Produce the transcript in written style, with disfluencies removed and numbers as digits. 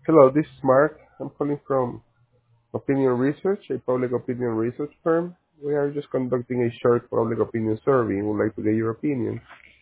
Hello, this is Mark. I'm calling from Opinion Research, a public opinion research firm. We are just conducting a short public opinion survey and would like to get your opinion.